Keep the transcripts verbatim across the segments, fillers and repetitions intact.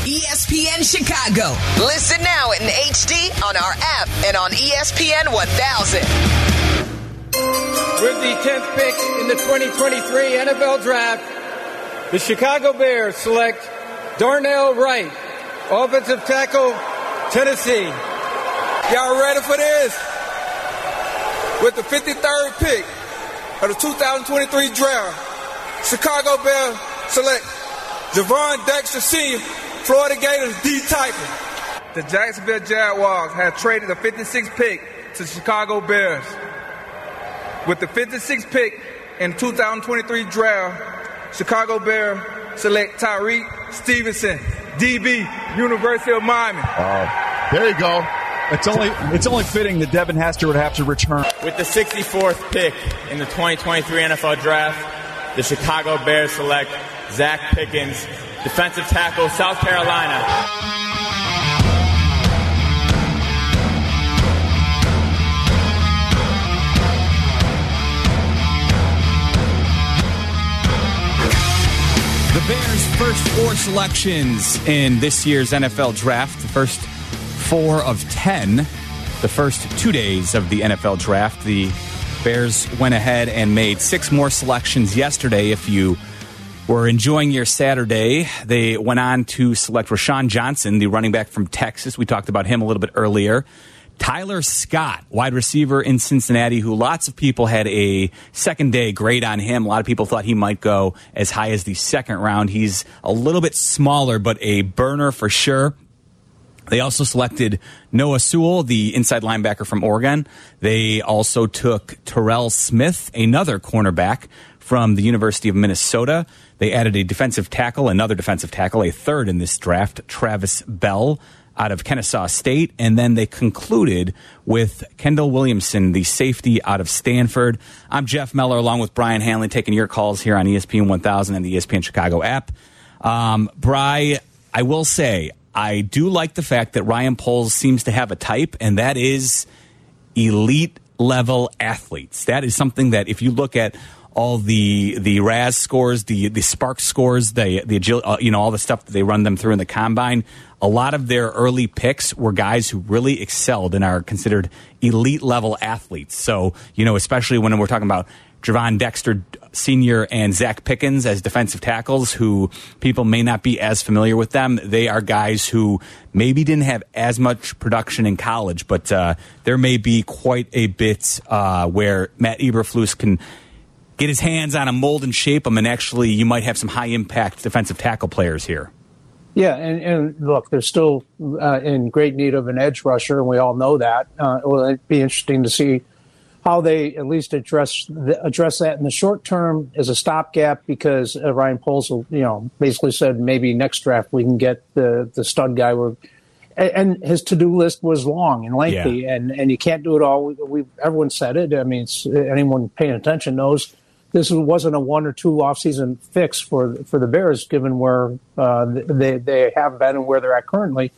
E S P N Chicago. Listen now in H D on our app and on E S P N one thousand. With the tenth pick in the twenty twenty-three N F L Draft, the Chicago Bears select Darnell Wright, offensive tackle, Tennessee. Y'all ready for this? With the fifty-third pick of the two thousand twenty-three draft, Chicago Bears select Javon Dexter Senior, Florida Gators D-tackle. The Jacksonville Jaguars have traded the fifty-sixth pick to Chicago Bears. With the fifty-sixth pick in the two thousand twenty-three draft, Chicago Bears select Tyreek Stevenson, D B, University of Miami. Oh, there you go. It's only it's only fitting that Devin Hester would have to return. With the sixty-fourth pick in the twenty twenty-three N F L Draft, the Chicago Bears select Zach Pickens, defensive tackle, South Carolina. The Bears' first four selections in this year's N F L Draft, the first four of ten, the first two days of the N F L Draft. The Bears went ahead and made six more selections yesterday. If you were enjoying your Saturday, they went on to select Rashawn Johnson, the running back from Texas. We talked about him a little bit earlier. Tyler Scott, wide receiver in Cincinnati, who lots of people had a second day grade on him. A lot of people thought he might go as high as the second round. He's a little bit smaller, but a burner for sure. They also selected Noah Sewell, the inside linebacker from Oregon. They also took Terrell Smith, another cornerback from the University of Minnesota. They added a defensive tackle, another defensive tackle, a third in this draft, Travis Bell, out of Kennesaw State, and then they concluded with Kendall Williamson, the safety out of Stanford. I'm Jeff Meller, along with Brian Hanley, taking your calls here on E S P N one thousand and the E S P N Chicago app. Um, Bri, I will say, I do like the fact that Ryan Poles seems to have a type, and that is elite-level athletes. That is something that if you look at all the the R A S scores, the the Spark scores, the the agil, uh, you know, all the stuff that they run them through in the combine. A lot of their early picks were guys who really excelled and are considered elite level athletes. So, you know, especially when we're talking about Javon Dexter Senior and Zach Pickens as defensive tackles, who people may not be as familiar with them. They are guys who maybe didn't have as much production in college, but uh, there may be quite a bit uh, where Matt Eberflus can get his hands on a mold and shape them, and actually you might have some high-impact defensive tackle players here. Yeah, and, and look, they're still uh, in great need of an edge rusher, and we all know that. Uh, well, it'd be interesting to see how they at least address the, address that in the short term as a stopgap, because uh, Ryan Poles, you know, basically said maybe next draft we can get the, the stud guy. We're, and, and his to-do list was long and lengthy, yeah. and, and you can't do it all. We, we everyone said it. I mean, it's, anyone paying attention knows this wasn't a one or two offseason fix for for the Bears, given where uh, they they have been and where they're at currently.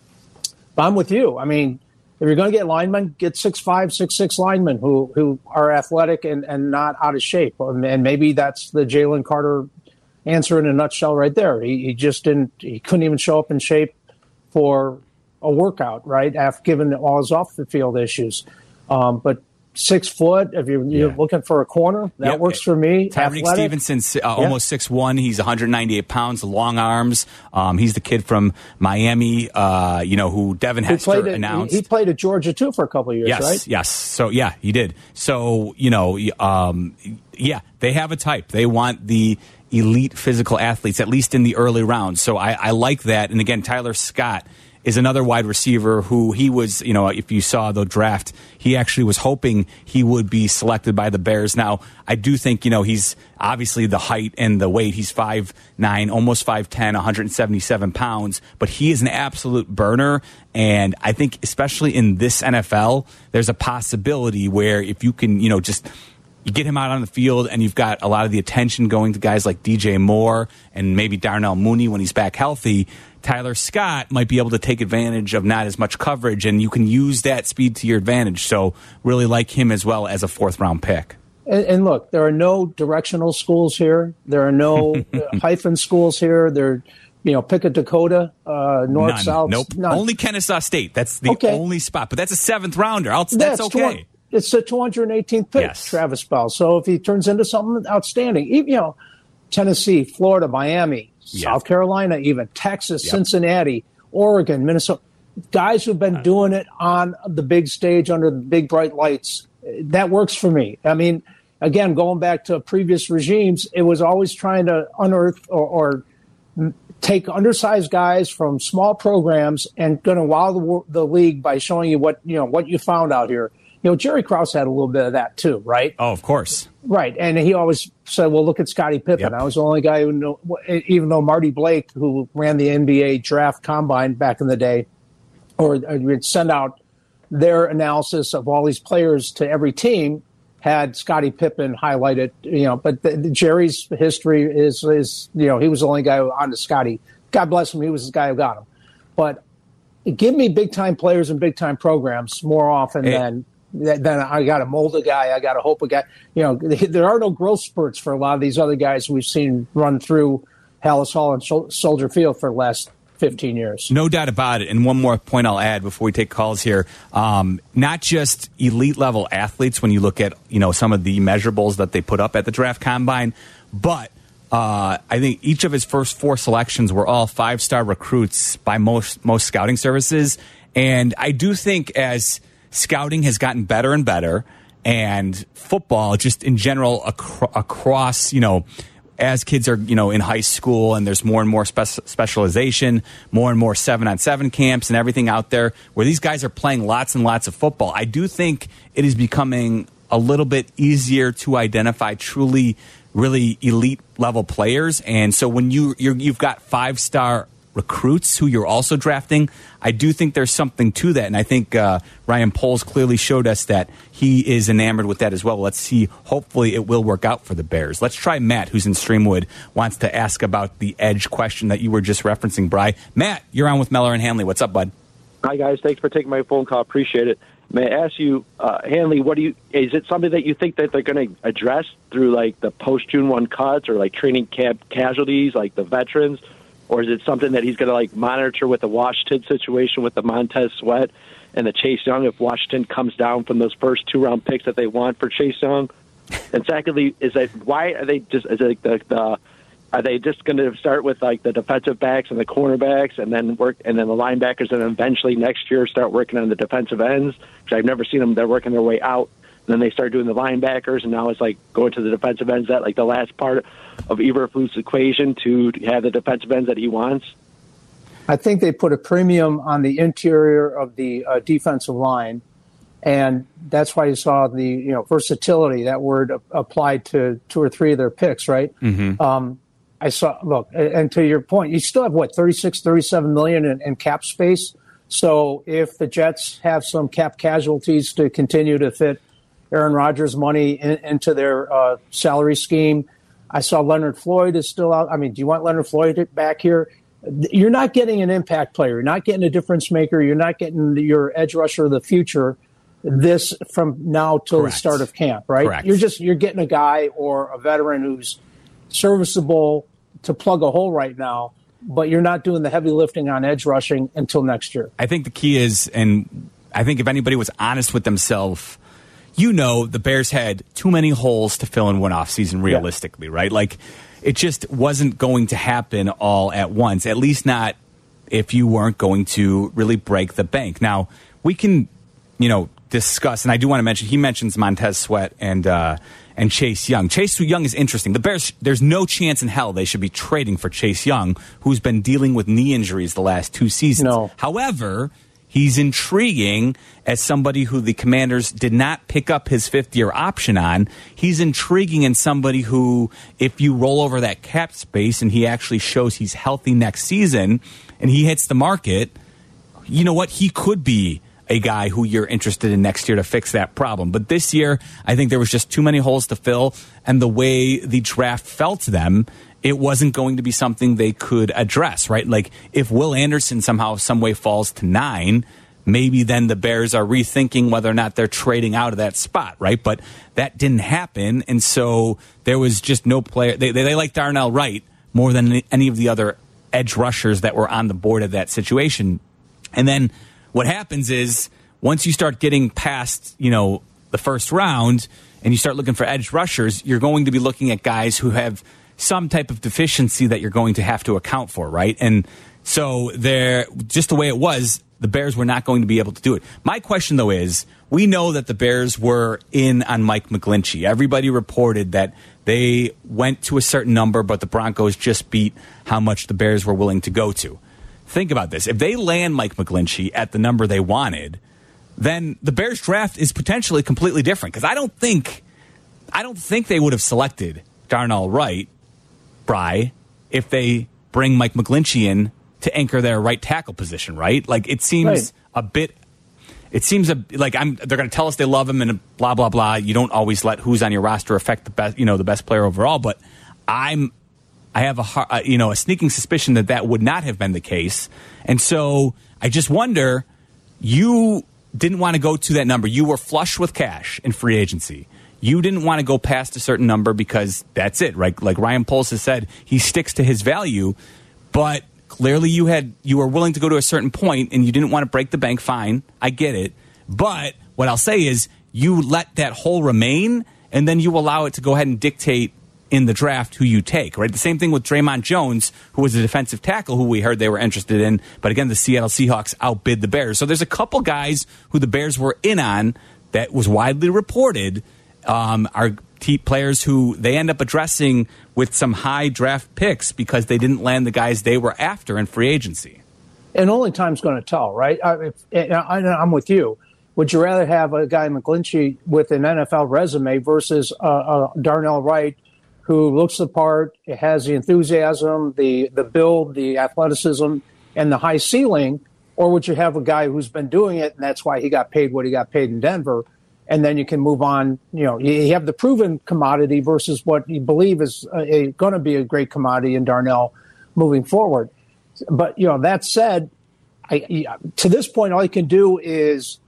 But I'm with you. I mean, if you're going to get linemen, get six five, six six linemen who who are athletic and, and not out of shape. And maybe that's the Jalen Carter answer in a nutshell right there. He, he just didn't. He couldn't even show up in shape for a workout, right? After given all his off the field issues, um, but. Six foot. If you're, you're yeah. looking for a corner, that yep. works for me. Tyreek Stevenson, uh, almost yeah. six one. He's one hundred ninety-eight pounds, long arms. Um, he's the kid from Miami, uh, you know, who Devin Hester at, announced. He played at Georgia, too, for a couple of years, yes, right? Yes, So, yeah, he did. So, you know, um, yeah, they have a type. They want the elite physical athletes, at least in the early rounds. So I, I like that. And, again, Tyler Scott is another wide receiver who he was, you know, if you saw the draft, he actually was hoping he would be selected by the Bears. Now, I do think, you know, he's obviously the height and the weight. He's five nine, almost five ten, one hundred seventy-seven pounds, but he is an absolute burner. And I think especially in this N F L, there's a possibility where if you can, you know, just you get him out on the field and you've got a lot of the attention going to guys like D J Moore and maybe Darnell Mooney when he's back healthy, Tyler Scott might be able to take advantage of not as much coverage, and you can use that speed to your advantage. So really like him as well as a fourth-round pick. And, and look, there are no directional schools here. There are no hyphen schools here. There, you know, pick a Dakota, uh, north, None. south. Nope. None. Only Kennesaw State. That's the Okay. only spot. But that's a seventh rounder. I'll, that's, That's okay. It's the two hundred eighteenth pick, Yes. Travis Bell. So if he turns into something outstanding, even, you know, Tennessee, Florida, Miami, Yeah. South Carolina, even Texas, Yep. Cincinnati, Oregon, Minnesota, guys who've been doing it on the big stage under the big bright lights, that works for me. I mean, again, going back to previous regimes, it was always trying to unearth or, or take undersized guys from small programs and going to wow the, the league by showing you what, you know, what you found out here. You know, Jerry Krause had a little bit of that too, right? Oh, of course. Right. And he always said, well, look at Scottie Pippen. Yep. I was the only guy who knew, even though Marty Blake, who ran the N B A draft combine back in the day, or would send out their analysis of all these players to every team, had Scottie Pippen highlighted, you know, but the, the Jerry's history is, is, you know, he was the only guy on to Scottie. God bless him. He was the guy who got him. But give me big time players and big time programs more often Hey. than, than I got to mold a guy. I got to hope a guy, you know, there are no growth spurts for a lot of these other guys we've seen run through Hallis Hall and Sol- Soldier Field for the last fifteen years. No doubt about it. And one more point I'll add before we take calls here. Um, not just elite level athletes when you look at, you know, some of the measurables that they put up at the draft combine, but uh, I think each of his first four selections were all five-star recruits by most most scouting services. And I do think as scouting has gotten better and better, and football just in general acro- across, you know, as kids are, you know, in high school and there's more and more spe- specialization, more and more seven on seven camps and everything out there where these guys are playing lots and lots of football. I do think it is becoming a little bit easier to identify truly, really elite level players. And so when you you're, you've got five star recruits who you're also drafting, I do think there's something to that. And I think uh, Ryan Poles clearly showed us that he is enamored with that as well. Let's see. Hopefully it will work out for the Bears. Let's try Matt, who's in Streamwood, wants to ask about the edge question that you were just referencing, Bri. Matt, you're on with Meller and Hanley. What's up, bud? Hi, guys. Thanks for taking my phone call. Appreciate it. May I ask you, uh, Hanley, what do you, is it something that you think that they're going to address through like the post-June one cuts or like training camp casualties, like the veterans? Or is it something that he's going to like monitor with the Washington situation with the Montez Sweat and the Chase Young if Washington comes down from those first two round picks that they want for Chase Young? And secondly, is that why are they just is it like the, the are they just going to start with like the defensive backs and the cornerbacks and then work and then the linebackers and then eventually next year start working on the defensive ends? Because I've never seen them; they're working their way out. And then they start doing the linebackers, and now it's like going to the defensive ends. That like the last part of Eberflus' equation to have the defensive ends that he wants. I think they put a premium on the interior of the uh, defensive line, and that's why you saw the you know versatility, that word applied to two or three of their picks, right? Mm-hmm. Um, I saw, look, and to your point, you still have, what, thirty-six, thirty-seven million in, in cap space. So if the Jets have some cap casualties to continue to fit Aaron Rodgers' money in, into their uh, salary scheme, I saw Leonard Floyd is still out. I mean, do you want Leonard Floyd back here? You're not getting an impact player. You're not getting a difference maker. You're not getting your edge rusher of the future this from now till Correct. the start of camp, right? Correct. You're just you're getting a guy or a veteran who's serviceable to plug a hole right now, but you're not doing the heavy lifting on edge rushing until next year. I think the key is, and I think if anybody was honest with themselves, you know, the Bears had too many holes to fill in one offseason realistically, yeah. right? Like, it just wasn't going to happen all at once, at least not if you weren't going to really break the bank. Now, we can, you know, discuss, and I do want to mention, he mentions Montez Sweat and uh, and Chase Young. Chase Young is interesting. The Bears, there's no chance in hell they should be trading for Chase Young, who's been dealing with knee injuries the last two seasons. No. However, he's intriguing as somebody who the Commanders did not pick up his fifth-year option on. He's intriguing in somebody who, if you roll over that cap space and he actually shows he's healthy next season and he hits the market, you know what? He could be a guy who you're interested in next year to fix that problem. But this year, I think there was just too many holes to fill, and the way the draft fell to them, it wasn't going to be something they could address, right? Like, if Will Anderson somehow, some way falls to nine, maybe then the Bears are rethinking whether or not they're trading out of that spot, right? But that didn't happen, and so there was just no player. They, they, they like Darnell Wright more than any of the other edge rushers that were on the board of that situation. And then what happens is once you start getting past, you know, the first round and you start looking for edge rushers, you're going to be looking at guys who have some type of deficiency that you're going to have to account for, right? And so they're just the way it was, the Bears were not going to be able to do it. My question, though, is we know that the Bears were in on Mike McGlinchey. Everybody reported that they went to a certain number, but the Broncos just beat how much the Bears were willing to go to. Think about this. If they land Mike McGlinchey at the number they wanted, then the Bears draft is potentially completely different. Because I don't think, I don't think they would have selected Darnell Wright, Bry, if they bring Mike McGlinchey in to anchor their right tackle position, right? Like, it seems right. a bit, it seems a, like I'm, they're going to tell us they love him and blah, blah, blah. You don't always let who's on your roster affect the best, you know, the best player overall. But I'm, I have a, you know, a sneaking suspicion that that would not have been the case. And so I just wonder, you didn't want to go to that number. You were flush with cash in free agency. You didn't want to go past a certain number because that's it, right? Like Ryan Poles has said, he sticks to his value, but clearly you had you were willing to go to a certain point and you didn't want to break the bank. Fine, I get it. But what I'll say is you let that hole remain and then you allow it to go ahead and dictate in the draft who you take, right? The same thing with Draymond Jones, who was a defensive tackle who we heard they were interested in, but again, the Seattle Seahawks outbid the Bears. So there's a couple guys who the Bears were in on that was widely reported um, are t- players who they end up addressing with some high draft picks because they didn't land the guys they were after in free agency. And only time's going to tell, right? I, if, I, I'm with you. Would you rather have a guy McGlinchey with an N F L resume versus uh, uh, Darnell Wright, who looks the part, has the enthusiasm, the the build, the athleticism, and the high ceiling? Or would you have a guy who's been doing it, and that's why he got paid what he got paid in Denver, and then you can move on? You know, you have the proven commodity versus what you believe is going to be a great commodity in Darnell moving forward. But, you know, that said, I, to this point, all you can do is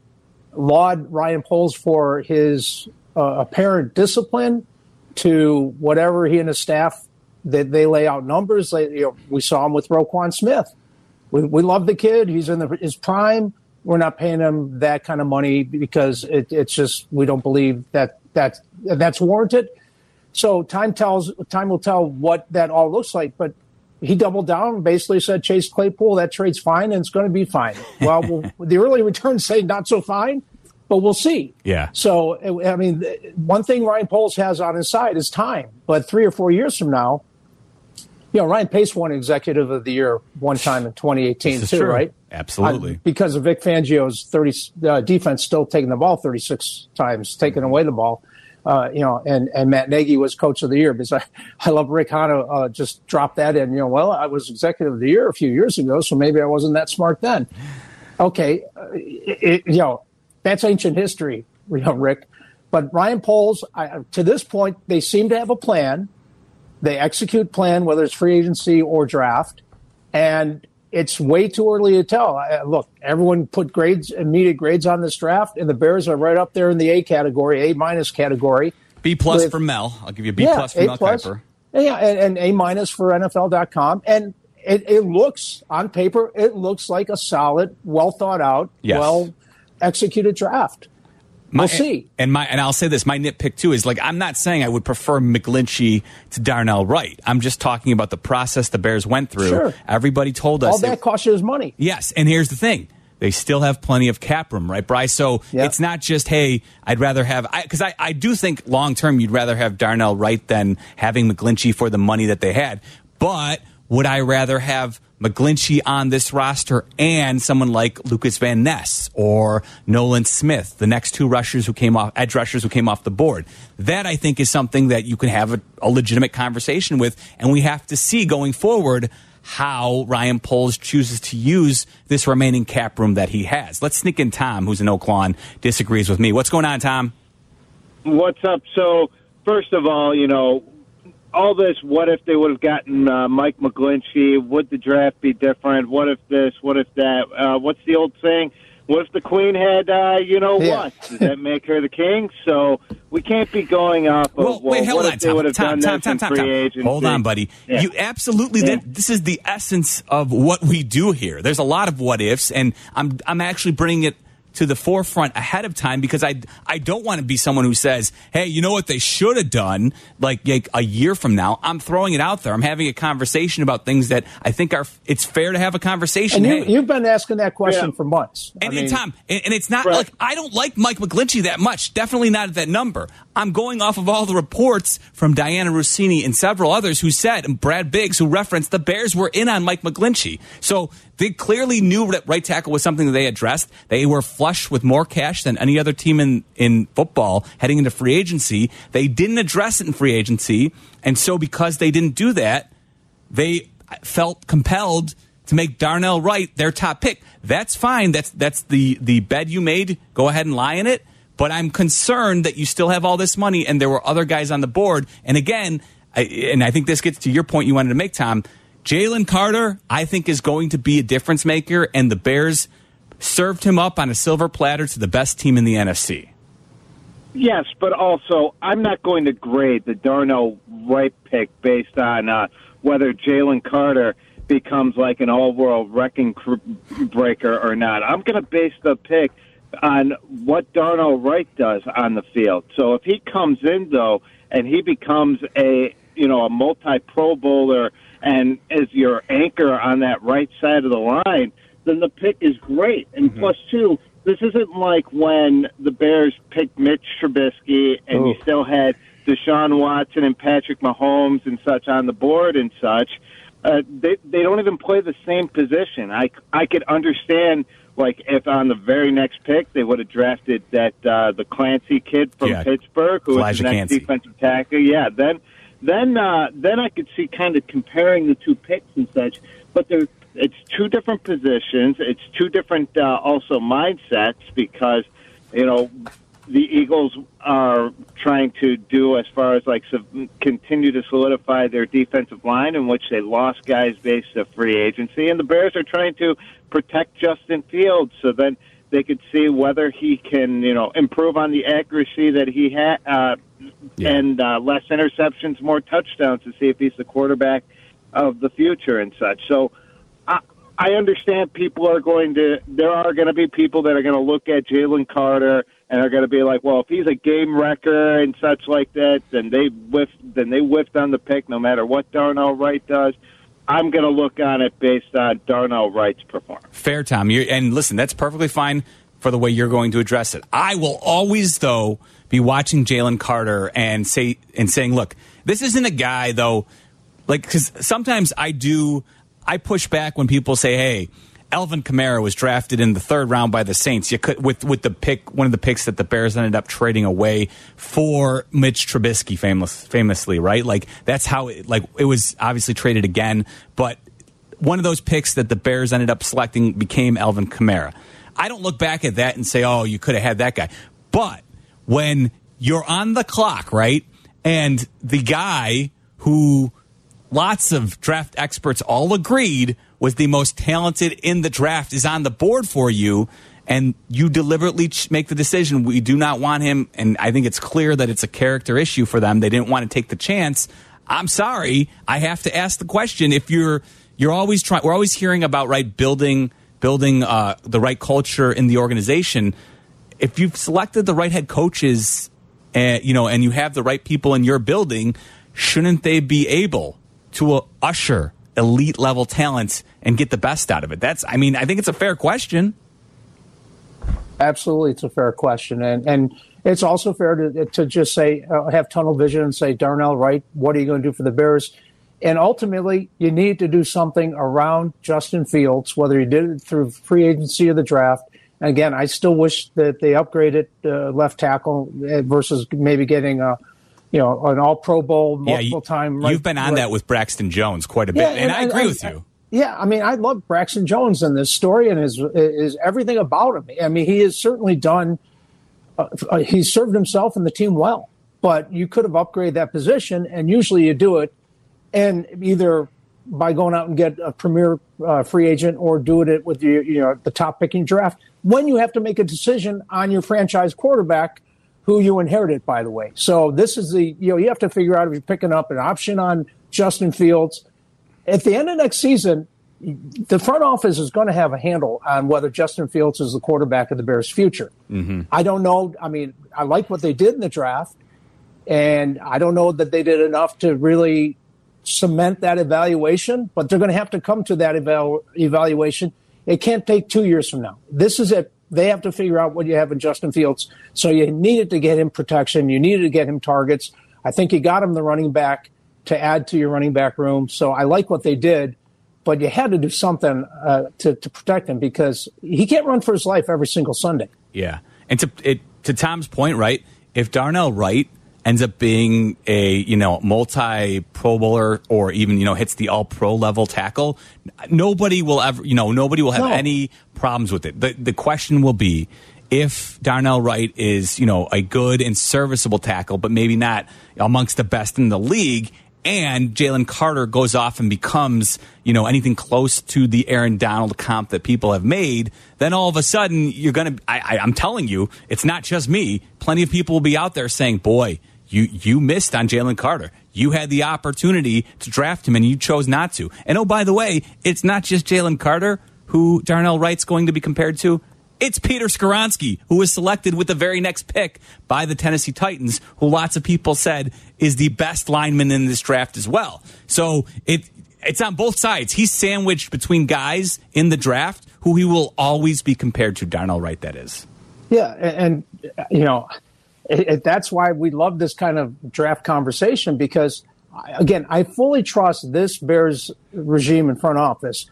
laud Ryan Poles for his uh, apparent discipline to whatever he and his staff that they lay out numbers. They, you know, we saw him with Roquan Smith. We, we love the kid. He's in the, his prime. We're not paying him that kind of money because it, it's just we don't believe that that that's warranted. So time tells. Time will tell what that all looks like. But he doubled down and basically said, Chase Claypool, that trade's fine and it's going to be fine. Well, we'll the early returns say not so fine, but we'll see. Yeah. So, I mean, one thing Ryan Poles has on his side is time. But three or four years from now, you know, Ryan Pace won Executive of the Year one time in twenty eighteen, too, true. Right? Absolutely. Uh, because of Vic Fangio's thirty uh, defense still taking the ball thirty-six times, taking away the ball. Uh, you know, and, and Matt Nagy was Coach of the Year because I, I love Rick Hanna uh, just dropped that in. You know, well, I was Executive of the Year a few years ago, so maybe I wasn't that smart then. Okay, uh, it, you know, that's ancient history, you know, Rick. But Ryan Poles, I, to this point, they seem to have a plan. They execute plan, whether it's free agency or draft, and it's way too early to tell. I, look, everyone put grades, immediate grades on this draft, and the Bears are right up there in the A category, A minus category. B plus with, for Mel. I'll give you a B yeah, plus for A Mel plus, Kiper. Yeah, and, and A minus for N F L dot com. And it, it looks, on paper, it looks like a solid, well thought out, yes. well executed draft. My, we'll see. And my and I'll say this, my nitpick too is like I'm not saying I would prefer McGlinchey to Darnell Wright. I'm just talking about the process the Bears went through. Sure. Everybody told us all that it, cost you is money. Yes, and here's the thing. They still have plenty of cap room, right, Bryce? So yep. It's not just, hey, I'd rather have – because I, I do think long-term you'd rather have Darnell Wright than having McGlinchey for the money that they had. But would I rather have McGlinchey on this roster and someone like Lucas Van Ness or Nolan Smith, the next two rushers who came off, edge rushers who came off the board? That, I think, is something that you can have a, a legitimate conversation with, and we have to see going forward how Ryan Poles chooses to use this remaining cap room that he has. Let's sneak in Tom, who's in Oak Lawn, disagrees with me. What's going on, Tom? What's up? So, first of all, you know, all this, what if they would have gotten uh, Mike McGlinchey? Would the draft be different? What if this? What if that? Uh, what's the old saying? what if the queen had, uh, you know Yeah. what? Does that make her the king? So we can't be going off of, Well, well, wait, hold what on, if they Tom. would have Tom, done Tom, this Tom, in Tom, free Tom. agency? Hold on, buddy. Yeah. You absolutely. Yeah. That, this is the essence of what we do here. There's a lot of what ifs, and I'm I'm actually bringing it to the forefront ahead of time because I I don't want to be someone who says, hey, you know what they should have done like, like a year from now. I'm throwing it out there. I'm having a conversation about things that I think are it's fair to have a conversation. And you, Hey, you've been asking that question Yeah. for months. and, I mean, and Tom, and, and it's not Right. like I don't like Mike McGlinchey that much. Definitely not at that number. I'm going off of all the reports from Diana Rossini and several others who said, and Brad Biggs, who referenced the Bears were in on Mike McGlinchey. So they clearly knew that right tackle was something that they addressed. They were flush with more cash than any other team in, in football heading into free agency. They didn't address it in free agency. And so because they didn't do that, they felt compelled to make Darnell Wright their top pick. That's fine. That's that's the, the bed you made. Go ahead and lie in it. But I'm concerned that you still have all this money and there were other guys on the board. And again, I, and I think this gets to your point you wanted to make, Tom, Jalen Carter, I think, is going to be a difference maker, and the Bears served him up on a silver platter to the best team in the N F C. Yes, but also I'm not going to grade the Darnell Wright pick based on uh, whether Jalen Carter becomes like an all-world wrecking cr- breaker or not. I'm going to base the pick on what Darnell Wright does on the field. So if he comes in, though, and he becomes a, you know, a multi-Pro Bowler and is your anchor on that right side of the line, then the pick is great. And mm-hmm. plus, two, this isn't like when the Bears picked Mitch Trubisky and oh. you still had Deshaun Watson and Patrick Mahomes and such on the board and such. Uh, they they don't even play the same position. I, I could understand, like, if on the very next pick they would have drafted that uh, the Clancy kid from yeah. Pittsburgh, who Elijah was the next Clancy. defensive tackle. Yeah, then then uh, then I could see kind of comparing the two picks and such. But they're, it's two different positions. It's two different uh, also mindsets because, you know, the Eagles are trying to do as far as like so, continue to solidify their defensive line, in which they lost guys based on free agency, and the Bears are trying to protect Justin Fields so then they could see whether he can, you know, improve on the accuracy that he had uh, yeah. and uh, less interceptions, more touchdowns to see if he's the quarterback of the future and such. So I, I understand people are going to, there are going to be people that are going to look at Jalen Carter and are going to be like, well, if he's a game wrecker and such like that, then they whiffed, then they whiffed on the pick no matter what Darnell Wright does. I'm going to look on it based on Darnell Wright's performance. Fair, Tom. You're, and listen, that's perfectly fine for the way you're going to address it. I will always, though, be watching Jalen Carter and say and saying, look, this isn't a guy, though, like, because sometimes I do, I push back when people say, hey, Alvin Kamara was drafted in the third round by the Saints. You could with with the pick, one of the picks that the Bears ended up trading away for Mitch Trubisky, famous, famously, right? Like that's how it, like it was obviously traded again, but one of those picks that the Bears ended up selecting became Alvin Kamara. I don't look back at that and say, oh, you could have had that guy. But when you're on the clock, right, and the guy who lots of draft experts all agreed was the most talented in the draft is on the board for you, and you deliberately ch- make the decision, we do not want him, and I think it's clear that it's a character issue for them. They didn't want to take the chance. I'm sorry. I have to ask the question. If you're you're always trying, we're always hearing about, right, building building uh, the right culture in the organization. If you've selected the right head coaches, uh, you know, and you have the right people in your building, shouldn't they be able to uh, usher elite level talents and get the best out of it? That's, I mean, I think it's a fair question. Absolutely, it's a fair question, and and it's also fair to to just say uh, have tunnel vision and say, Darnell Wright, what are you going to do for the Bears? And ultimately, you need to do something around Justin Fields, whether you did it through free agency or the draft. And again, I still wish that they upgraded uh, left tackle versus maybe getting a, you know, an All Pro Bowl multiple yeah, you, time. Right, you've been on right. that with Braxton Jones quite a bit, yeah, and, and I agree and, with you. Yeah, I mean, I love Braxton Jones in this story and his is everything about him. I mean, he has certainly done. Uh, he's served himself and the team well, but you could have upgraded that position, and usually you do it and either by going out and get a premier uh, free agent or doing it with you, you know, the top picking draft when you have to make a decision on your franchise quarterback, who you inherited, by the way. So this is the, you know, you have to figure out if you're picking up an option on Justin Fields. At the end of next season, the front office is going to have a handle on whether Justin Fields is the quarterback of the Bears' future. Mm-hmm. I don't know. I mean, I like what they did in the draft, and I don't know that they did enough to really cement that evaluation, but they're going to have to come to that eval- evaluation. It can't take two years from now. This is it. They have to figure out what you have in Justin Fields. So you needed to get him protection. You needed to get him targets. I think you got him the running back to add to your running back room. So I like what they did, but you had to do something uh, to, to protect him because he can't run for his life every single Sunday. Yeah. And to it, to Tom's point, right, if Darnell Wright ends up being a, you know, multi-Pro Bowler or even, you know, hits the all-pro level tackle, nobody will ever, you know, nobody will have No. any problems with it. The, the question will be, if Darnell Wright is, you know, a good and serviceable tackle, but maybe not amongst the best in the league, and Jalen Carter goes off and becomes, you know, anything close to the Aaron Donald comp that people have made, then all of a sudden you're going to, I, I, I'm telling you, it's not just me. Plenty of people will be out there saying, boy, you, you missed on Jalen Carter. You had the opportunity to draft him and you chose not to. And oh, by the way, it's not just Jalen Carter who Darnell Wright's going to be compared to. It's Peter Skoronski, who was selected with the very next pick by the Tennessee Titans, who lots of people said is the best lineman in this draft as well. So it it's on both sides. He's sandwiched between guys in the draft who he will always be compared to. Darnell Wright, that is. Yeah, and, and you know, it, it, that's why we love this kind of draft conversation because, again, I fully trust this Bears regime and front office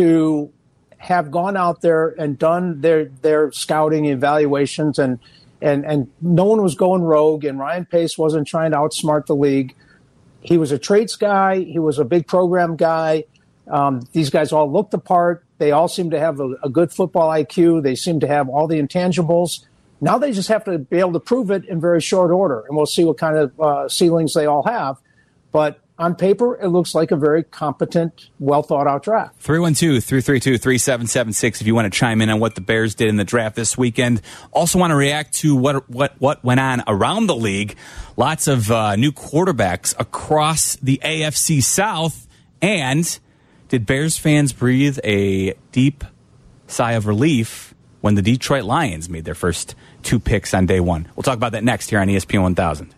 to have gone out there and done their their scouting evaluations, and and and no one was going rogue, and Ryan Pace wasn't trying to outsmart the league. He was a traits guy. He was a big program guy. Um, these guys all looked the part. They all seem to have a, a good football I Q. They seem to have all the intangibles. Now they just have to be able to prove it in very short order, and we'll see what kind of uh, ceilings they all have. But on paper, it looks like a very competent, well-thought-out draft. three one two, three three two, three seven seven six if you want to chime in on what the Bears did in the draft this weekend. Also want to react to what what what went on around the league. Lots of uh, new quarterbacks across the A F C South. And did Bears fans breathe a deep sigh of relief when the Detroit Lions made their first two picks on day one? We'll talk about that next here on E S P N one thousand.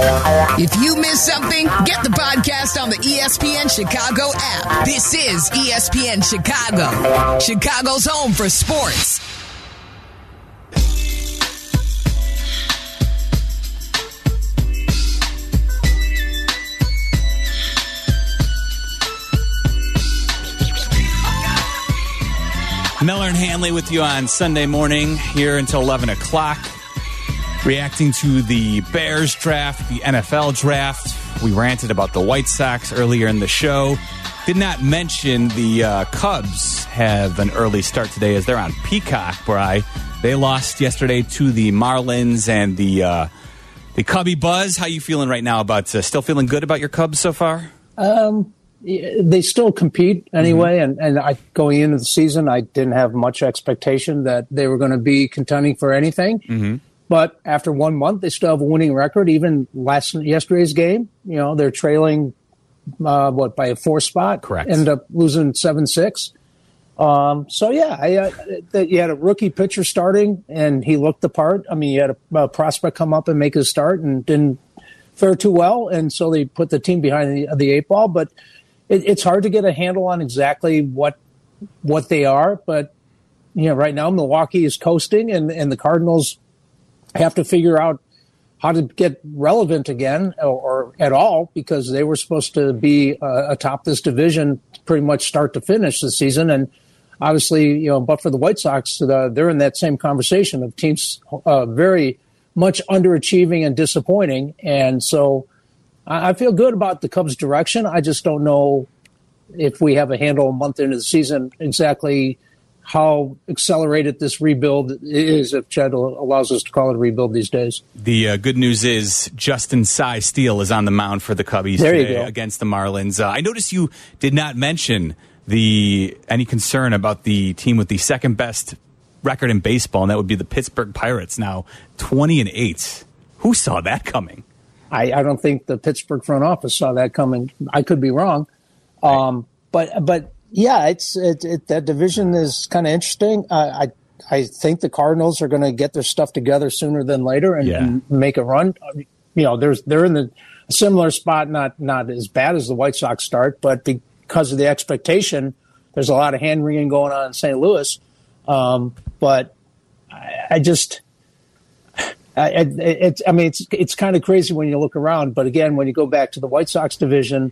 If you missed something, get the podcast on the E S P N Chicago app. This is E S P N Chicago, Chicago's home for sports. Miller and Hanley with you on Sunday morning here until eleven o'clock. Reacting to the Bears draft, the N F L draft. We ranted about the White Sox earlier in the show. Did not mention the uh, Cubs have an early start today as they're on Peacock, Bri. They lost yesterday to the Marlins and the uh, the Cubby Buzz. How you feeling right now about uh, still feeling good about your Cubs so far? Um, they still compete anyway, mm-hmm. and, and I going into the season, I didn't have much expectation that they were going to be contending for anything. Mm-hmm. But after one month, they still have a winning record. Even last yesterday's game, you know, they're trailing, uh, what, by a four spot? Correct. Ended up losing seven six. Um, so, yeah, I, uh, th- you had a rookie pitcher starting, and he looked the part. I mean, you had a, a prospect come up and make his start and didn't fare too well, and so they put the team behind the, the eight ball. But it, it's hard to get a handle on exactly what what they are. But, you know, right now Milwaukee is coasting, and, and the Cardinals have to figure out how to get relevant again or, or at all, because they were supposed to be uh, atop this division pretty much start to finish this season. And obviously, you know, but for the White Sox, uh, they're in that same conversation of teams uh, very much underachieving and disappointing. And so I, I feel good about the Cubs' direction. I just don't know if we have a handle a month into the season exactly how accelerated this rebuild is, if Chad allows us to call it a rebuild these days. The uh, good news is Justin Cy Steele is on the mound for the Cubbies there today against the Marlins. Uh, I noticed you did not mention the any concern about the team with the second best record in baseball, and that would be the Pittsburgh Pirates, now twenty and eight. Who saw that coming? I, I don't think the Pittsburgh front office saw that coming. I could be wrong. Um, but, but yeah, it's it, it, that division is kind of interesting. Uh, I I think the Cardinals are going to get their stuff together sooner than later and, yeah. and make a run. You know, there's they're in the a similar spot, not not as bad as the White Sox start, but because of the expectation, there's a lot of hand wringing going on in Saint Louis. Um, but I, I just. I, it, I mean, it's it's kind of crazy when you look around. But again, when you go back to the White Sox division,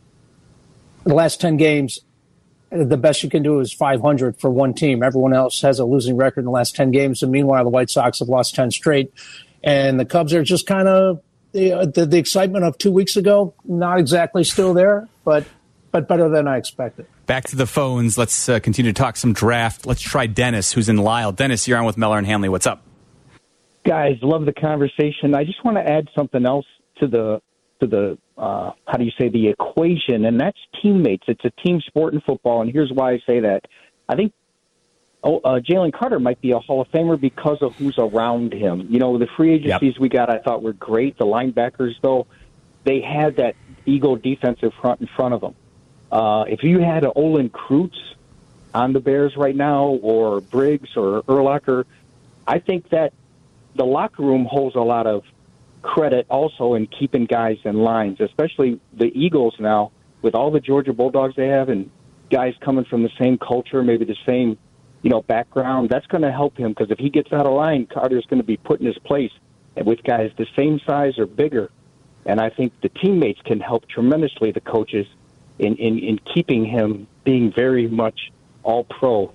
the last ten games, the best you can do is five hundred for one team. Everyone else has a losing record in the last ten games. And meanwhile, the White Sox have lost ten straight. And the Cubs are just kind of the, the, the excitement of two weeks ago, not exactly still there, but but better than I expected. Back to the phones. Let's uh, continue to talk some draft. Let's try Dennis, who's in Lisle. Dennis, you're on with Meller and Hanley. What's up? Guys, love the conversation. I just want to add something else to the to the uh, how do you say the equation, and that's teammates. It's a team sport in football, and here's why I say that. I think oh, uh, Jalen Carter might be a Hall of Famer because of who's around him. You know, the free agencies yep. we got, I thought were great. The linebackers, though, they had that Eagle defensive front in front of them. Uh, if you had an Olin Kreutz on the Bears right now, or Briggs or Urlacher, I think that the locker room holds a lot of credit also in keeping guys in lines, especially the Eagles now with all the Georgia Bulldogs they have and guys coming from the same culture, maybe the same, you know, background. That's going to help him because if he gets out of line, Carter's going to be put in his place with guys the same size or bigger. And I think the teammates can help tremendously, the coaches, in, in, in keeping him being very much all pro.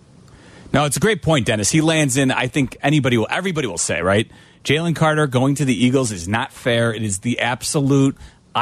No, it's a great point, Dennis. He lands in, I think anybody will, everybody will say, right? Jalen Carter going to the Eagles is not fair. It is the absolute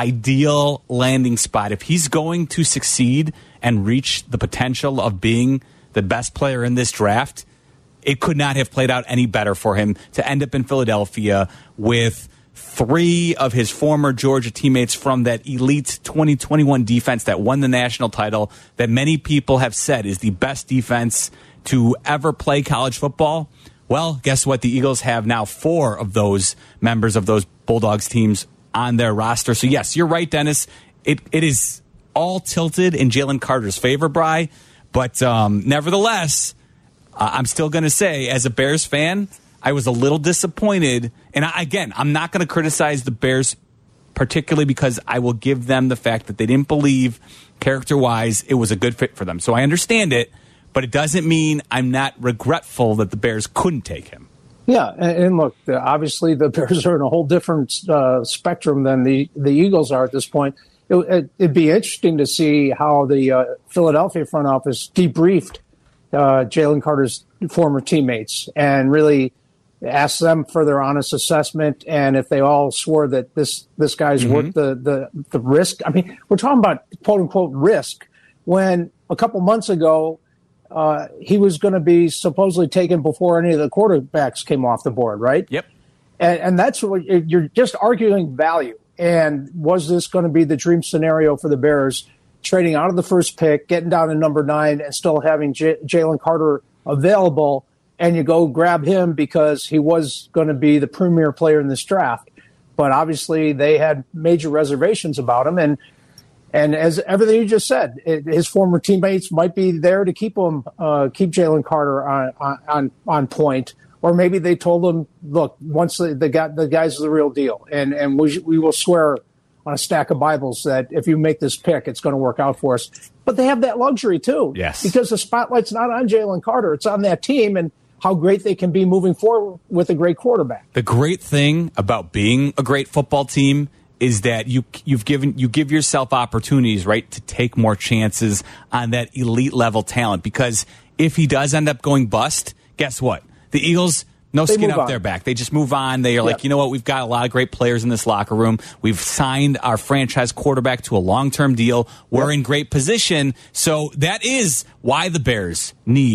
ideal landing spot. If he's going to succeed and reach the potential of being the best player in this draft, it could not have played out any better for him to end up in Philadelphia with three of his former Georgia teammates from that elite twenty twenty-one defense that won the national title that many people have said is the best defense to ever play college football. Well, guess what? The Eagles have now four of those members of those Bulldogs teams on their roster. So, yes, you're right, Dennis. It It is all tilted in Jalen Carter's favor, Bri. But um, nevertheless, uh, I'm still going to say, as a Bears fan, I was a little disappointed. And I, again, I'm not going to criticize the Bears particularly because I will give them the fact that they didn't believe character-wise it was a good fit for them. So I understand it. But it doesn't mean I'm not regretful that the Bears couldn't take him. Yeah, and, and look, obviously the Bears are in a whole different uh, spectrum than the, the Eagles are at this point. It, it, it'd be interesting to see how the uh, Philadelphia front office debriefed uh, Jalen Carter's former teammates and really asked them for their honest assessment, and if they all swore that this this guy's mm-hmm. worth the, the, the risk. I mean, we're talking about quote-unquote risk when a couple months ago, Uh, he was going to be supposedly taken before any of the quarterbacks came off the board, right? Yep. And, and that's what you're just arguing value. And was this going to be the dream scenario for the Bears, trading out of the first pick, getting down to number nine, and still having J- Jalen Carter available, and you go grab him because he was going to be the premier player in this draft? But obviously they had major reservations about him, and And as everything you just said, it, his former teammates might be there to keep him, uh, keep Jalen Carter on, on on point, or maybe they told him, "Look, once the the, guy, the guy's the real deal, and and we we will swear on a stack of Bibles that if you make this pick, it's going to work out for us." But they have that luxury too, yes, because the spotlight's not on Jalen Carter; it's on that team and how great they can be moving forward with a great quarterback. The great thing about being a great football team is that you you've given you give yourself opportunities, right, to take more chances on that elite level talent. Because if he does end up going bust, guess what? The Eagles, no they skin off on. their back. They just move on. They are yep. like, you know what? We've got a lot of great players in this locker room. We've signed our franchise quarterback to a long term deal. We're yep. in great position. So that is why the Bears need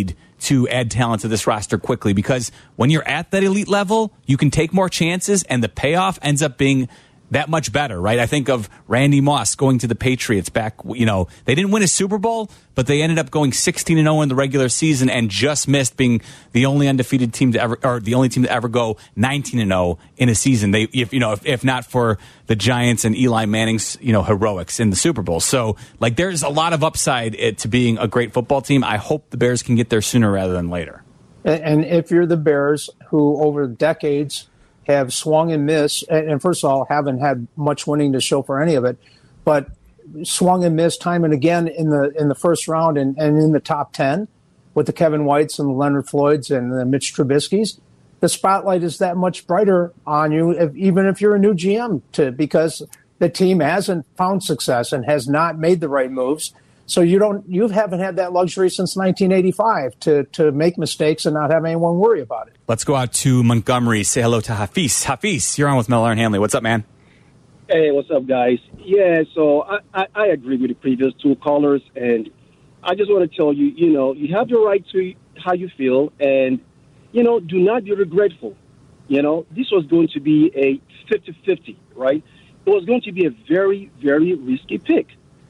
to add talent to this roster quickly, because when you're at that elite level, you can take more chances and the payoff ends up being that much better, right? I think of Randy Moss going to the Patriots back, you know, they didn't win a Super Bowl, but they ended up going sixteen and oh in the regular season and just missed being the only undefeated team to ever, or the only team to ever go nineteen and oh in a season. They, if, you know, if, if not for the Giants and Eli Manning's, you know, heroics in the Super Bowl. So, like, there's a lot of upside to being a great football team. I hope the Bears can get there sooner rather than later. And if you're the Bears, who over decades have swung and missed, and first of all, haven't had much winning to show for any of it, but swung and missed time and again in the in the first round and, and in the top ten with the Kevin Whites and the Leonard Floyds and the Mitch Trubisky's, the spotlight is that much brighter on you, if, even if you're a new G M, to because the team hasn't found success and has not made the right moves. So you don't, you haven't had that luxury since nineteen eighty-five to to make mistakes and not have anyone worry about it. Let's go out to Montgomery. Say hello to Hafiz. Hafiz, you're on with Miller and Hanley. What's up, man? Hey, what's up, guys? Yeah, so I, I, I agree with the previous two callers, and I just want to tell you, you know, you have the right to how you feel, and, you know, do not be regretful. You know, this was going to be a fifty-fifty, right? It was going to be a very, very risky pick.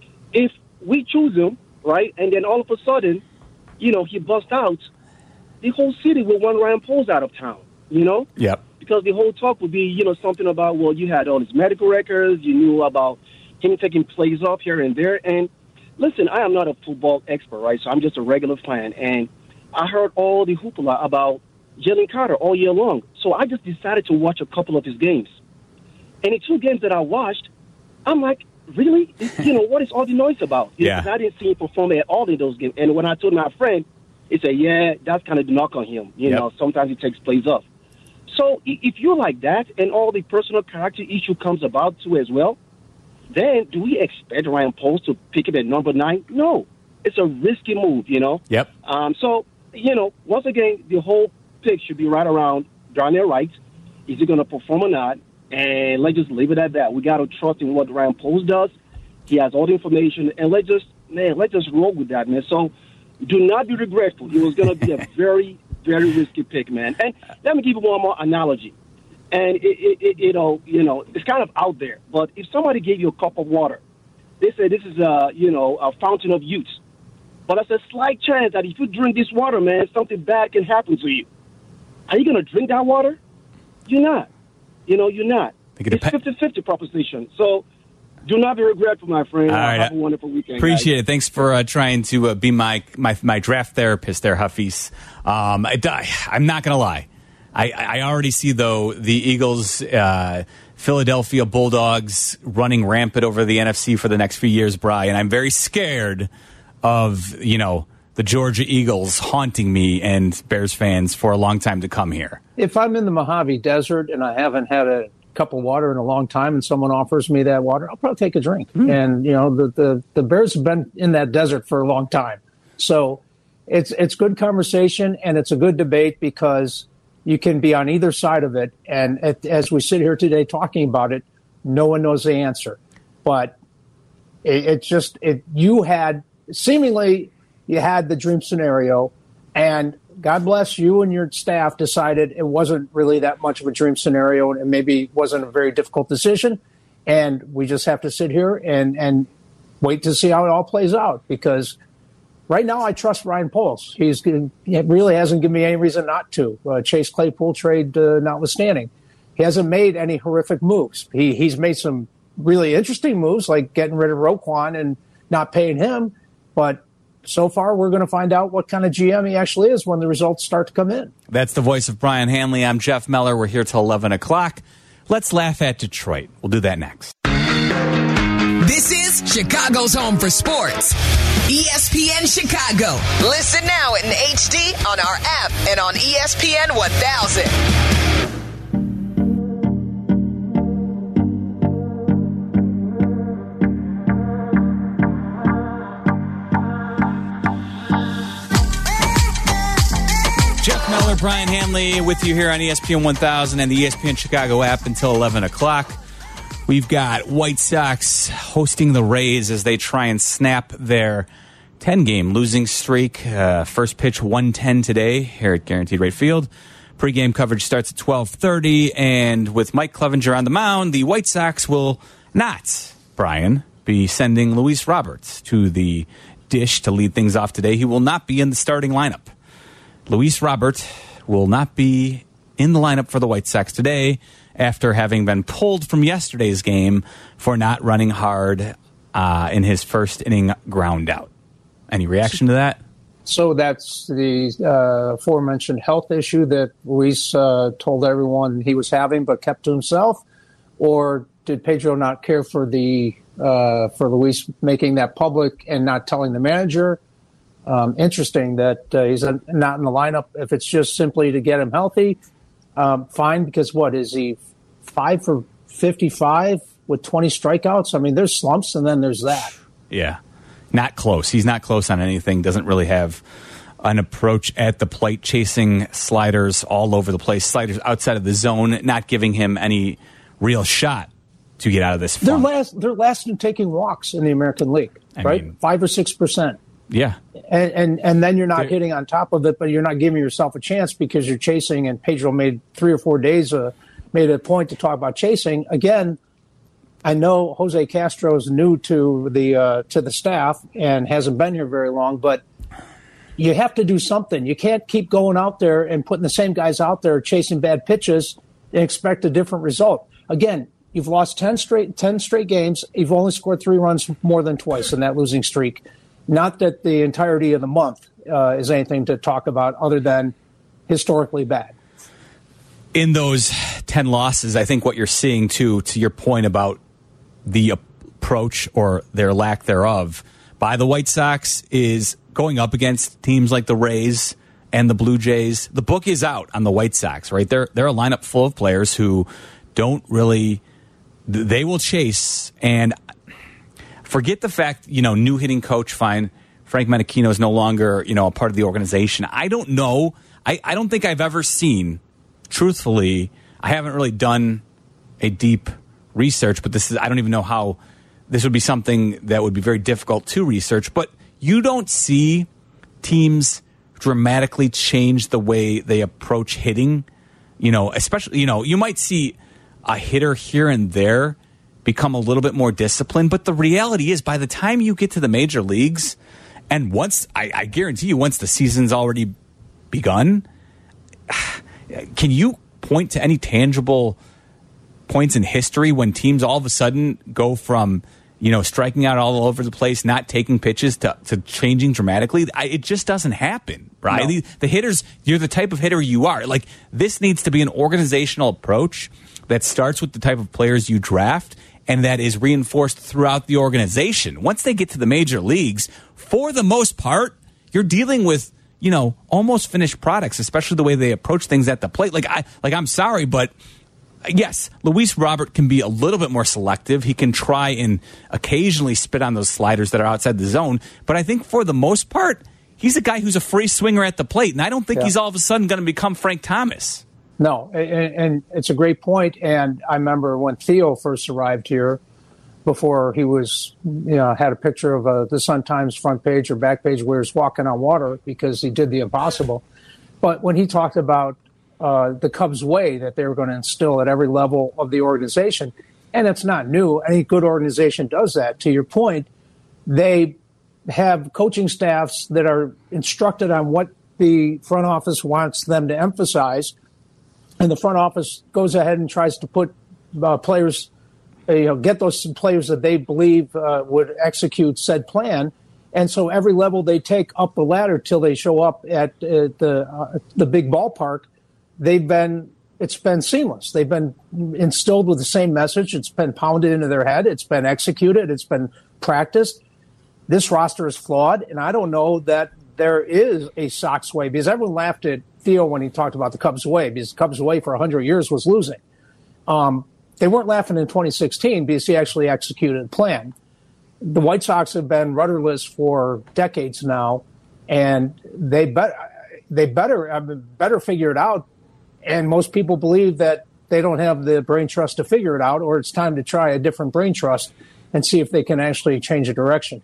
If we choose him, right, and then all of a sudden, you know, he busts out, the whole city will want Ryan Poles out of town, you know? Yep. Because the whole talk would be, you know, something about, well, you had all his medical records, you knew about him taking plays off here and there. And listen, I am not a football expert, right? So I'm just a regular fan. And I heard all the hoopla about Jalen Carter all year long. So I just decided to watch a couple of his games. And the two games that I watched, I'm like, really? You know, what is all the noise about? You yeah. know, 'cause I didn't see him perform at all in those games. And when I told my friend, he said, yeah, that's kind of the knock on him. You yep. know, sometimes he takes plays off. So if you're like that and all the personal character issue comes about too as well, then do we expect Ryan Poles to pick him at number nine? No. It's a risky move, you know? Yep. Um, so, you know, once again, the whole pick should be right around Darnell Wright. Is he going to perform or not? And let's just leave it at that. We got to trust in what Ryan Poles does. He has all the information. And let's just, man, let's just roll with that, man. So do not be regretful. It was going to be a very, very risky pick, man. And let me give you one more analogy. And, it, it, it, you know, you know, it's kind of out there. But if somebody gave you a cup of water, they say this is a, you know, a fountain of youth. But there's a slight chance that if you drink this water, man, something bad can happen to you. Are you going to drink that water? You're not. You know, you're not. It's fifty-fifty proposition. So do not be regretful, my friend. All right. Have a wonderful weekend. Appreciate guys. it. Thanks for uh, trying to uh, be my, my my draft therapist there, Hafiz. Um, I, I'm not going to lie. I, I already see, though, the Eagles, uh, Philadelphia Bulldogs running rampant over the N F C for the next few years, Brian. I'm very scared of, you know, the Georgia Eagles haunting me and Bears fans for a long time to come here. If I'm in the Mojave Desert and I haven't had a cup of water in a long time and someone offers me that water, I'll probably take a drink. Mm. And, you know, the, the, the Bears have been in that desert for a long time. So it's it's good conversation and it's a good debate because you can be on either side of it. And at, as we sit here today talking about it, no one knows the answer. But it, it's just it, you had seemingly you had the dream scenario, and God bless you and your staff decided it wasn't really that much of a dream scenario and maybe wasn't a very difficult decision. And we just have to sit here and, and wait to see how it all plays out, because right now I trust Ryan Poles. He's he really hasn't given me any reason not to. Uh, Chase Claypool trade uh, notwithstanding. He hasn't made any horrific moves. He He's made some really interesting moves, like getting rid of Roquan and not paying him. But so far, we're going to find out what kind of G M he actually is when the results start to come in. That's the voice of Brian Hanley. I'm Jeff Meller. We're here till eleven o'clock. Let's laugh at Detroit. We'll do that next. This is Chicago's home for sports. E S P N Chicago. Listen now in H D on our app and on E S P N one thousand. Meller, Brian Hanley with you here on E S P N one thousand and the E S P N Chicago app until eleven o'clock. We've got White Sox hosting the Rays as they try and snap their ten-game losing streak. Uh, first pitch one ten today here at Guaranteed Rate Field. Pre-game coverage starts at twelve thirty, and with Mike Clevenger on the mound, the White Sox will not, Brian, be sending Luis Roberts to the dish to lead things off today. He will not be in the starting lineup. Luis Robert will not be in the lineup for the White Sox today after having been pulled from yesterday's game for not running hard uh, in his first inning ground out. Any reaction to that? So that's the uh, aforementioned health issue that Luis uh, told everyone he was having but kept to himself? Or did Pedro not care for the uh, for Luis making that public and not telling the manager? Um, interesting that uh, he's not in the lineup. If it's just simply to get him healthy, um, fine, because what, is he five for fifty-five with twenty strikeouts? I mean, there's slumps and then there's that. Yeah, not close. He's not close on anything. Doesn't really have an approach at the plate, chasing sliders all over the place, sliders outside of the zone, not giving him any real shot to get out of this funk. They're last, they're last in taking walks in the American League, I right? Mean, Five or six percent. Yeah. And, and and then you're not they're, hitting on top of it, but you're not giving yourself a chance because you're chasing, and Pedro made three or four days, uh, made a point to talk about chasing. Again, I know Jose Castro is new to the uh, to the staff and hasn't been here very long, but you have to do something. You can't keep going out there and putting the same guys out there chasing bad pitches and expect a different result. Again, you've lost ten straight ten straight games. You've only scored three runs more than twice in that losing streak. Not that the entirety of the month uh, is anything to talk about other than historically bad. In those ten losses, I think what you're seeing, too, to your point about the approach or their lack thereof by the White Sox, is going up against teams like the Rays and the Blue Jays. The book is out on the White Sox, right? They're, they're a lineup full of players who don't really – they will chase. And forget the fact, you know, new hitting coach, fine. Frank Menechino is no longer, you know, a part of the organization. I don't know. I, I don't think I've ever seen, truthfully, I haven't really done a deep research, but this is, I don't even know how, this would be something that would be very difficult to research, but you don't see teams dramatically change the way they approach hitting, you know, especially, you know, you might see a hitter here and there become a little bit more disciplined, but the reality is by the time you get to the major leagues, and once, I, I guarantee you, once the season's already begun, can you point to any tangible points in history when teams all of a sudden go from, you know, striking out all over the place, not taking pitches, to, to changing dramatically? I, it just doesn't happen, right? No. The, the hitters, you're the type of hitter you are. Like, this needs to be an organizational approach that starts with the type of players you draft and that is reinforced throughout the organization. Once they get to the major leagues, for the most part, you're dealing with, you know, almost finished products, especially the way they approach things at the plate. Like, I, like, I'm sorry, but yes, Luis Robert can be a little bit more selective. He can try and occasionally spit on those sliders that are outside the zone. But I think for the most part, he's a guy who's a free swinger at the plate. And I don't think yeah. he's all of a sudden going to become Frank Thomas. No, and, and it's a great point. And I remember when Theo first arrived here, before he was, you know, had a picture of uh, the Sun-Times front page or back page where he was walking on water because he did the impossible. But when he talked about uh, the Cubs way that they were going to instill at every level of the organization, and it's not new. Any good organization does that. To your point, they have coaching staffs that are instructed on what the front office wants them to emphasize, and the front office goes ahead and tries to put uh, players, uh, you know, get those players that they believe uh, would execute said plan. And so every level they take up the ladder till they show up at uh, the uh, the big ballpark, they've been it's been seamless. They've been instilled with the same message. It's been pounded into their head. It's been executed. It's been practiced. This roster is flawed, and I don't know that there is a Sox way, because everyone laughed at Theo when he talked about the Cubs way, because the Cubs way for one hundred years was losing. Um, they weren't laughing in twenty sixteen because he actually executed a plan. The White Sox have been rudderless for decades now, and they better they better I mean, better figure it out. And most people believe that they don't have the brain trust to figure it out, or it's time to try a different brain trust and see if they can actually change the direction here.